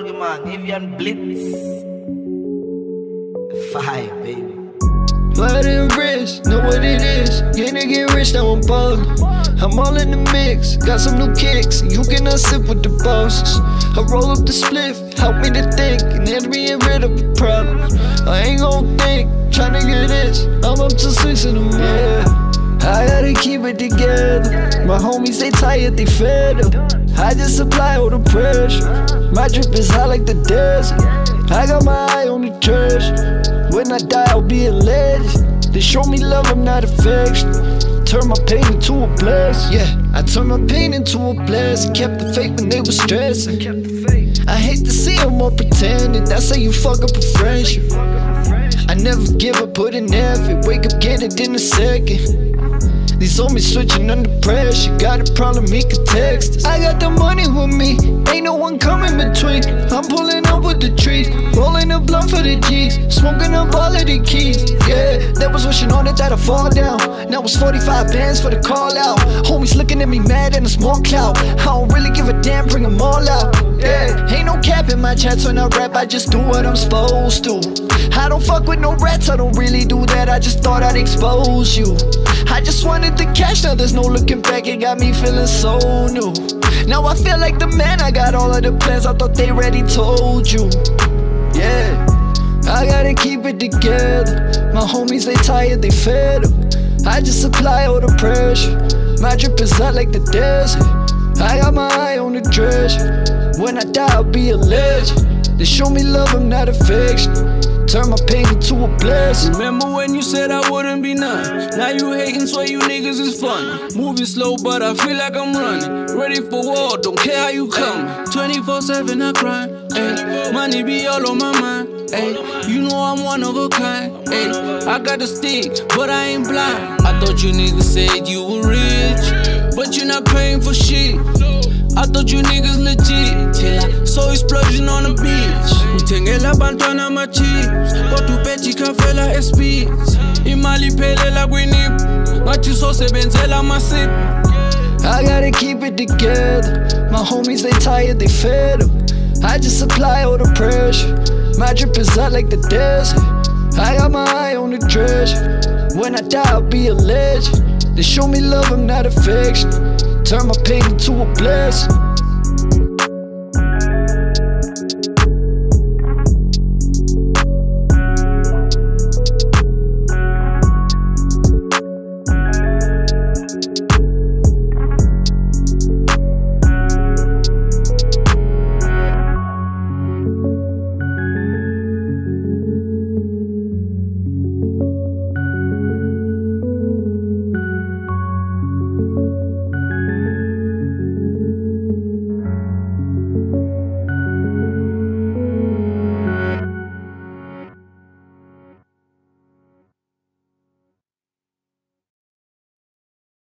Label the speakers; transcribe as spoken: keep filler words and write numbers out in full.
Speaker 1: you, man. Avian Blitz. Fire, baby.
Speaker 2: Blood and rich, know what it is. Gonna get rich, now I'm ballin'. I'm all in the mix, got some new kicks. You cannot sit with the bosses. I roll up the spliff, help me to think, and then me get rid of the problems. I ain't gon' think, tryna get this. I'm up to six in the morning. I gotta keep it together. My homies, they tired, they fed up. I just supply all the pressure. My drip is hot like the desert. I got my eye on the treasure. When I die, I'll be a legend. They show me love, I'm not affection. Turn my pain into a blessing. Yeah, I turned my pain into a blessing. Kept the faith when they was stressing. I hate to see them all pretending. That's how you fuck up a friendship. I never give up, put in effort. Wake up, get it in a second. These homies switching under pressure. Got a problem, he can text us. I got the money with me, ain't no one coming between. I'm pulling up with the trees, rolling a blunt for the G's, smoking up all of the keys. Yeah, they was wishing on it that I fall down. Now it's forty-five bands for the call out. Homies looking at me mad in a small cloud. I don't really give a damn, bring them all out. Yeah, ain't no cap in my chats when I rap, I just do what I'm supposed to. I don't fuck with no rats, I don't really do that, I just thought I'd expose you. I just wanted the cash, now there's no looking back, it got me feeling so new. Now I feel like the man, I got all of the plans, I thought they already told you. Yeah, I gotta keep it together. My homies, they tired, they fed up. I just supply all the pressure. My drip is hot like the desert. I got my eye on the treasure. When I die, I'll be a legend. They show me love, I'm not affection. Turn my pain into a blessing.
Speaker 3: Remember when you said I wouldn't be none? Now you hating, swear you niggas is fun. Moving slow, but I feel like I'm running. Ready for war, don't care how you come. twenty-four seven I grind, ayy. Money be all on my mind, ayy. You know I'm one of a kind, ayy. I got the stick, but I ain't blind. I thought you niggas said you were rich, but you're not paying for shit. I thought you niggas legit, till I saw you splurging on the beach. Utengela bantwana ma chips, kodwa upechika fela espits. Imali iphelela kwinip, ngathi sosebenzela amasip.
Speaker 2: I gotta keep it together. My homies, they tired, they fed up. I just supply all the pressure. My drip is hot like the desert. I got my eye on the treasure. When I die, I'll be a legend. They show me love, I'm not affection. Turn my pain into a blessing.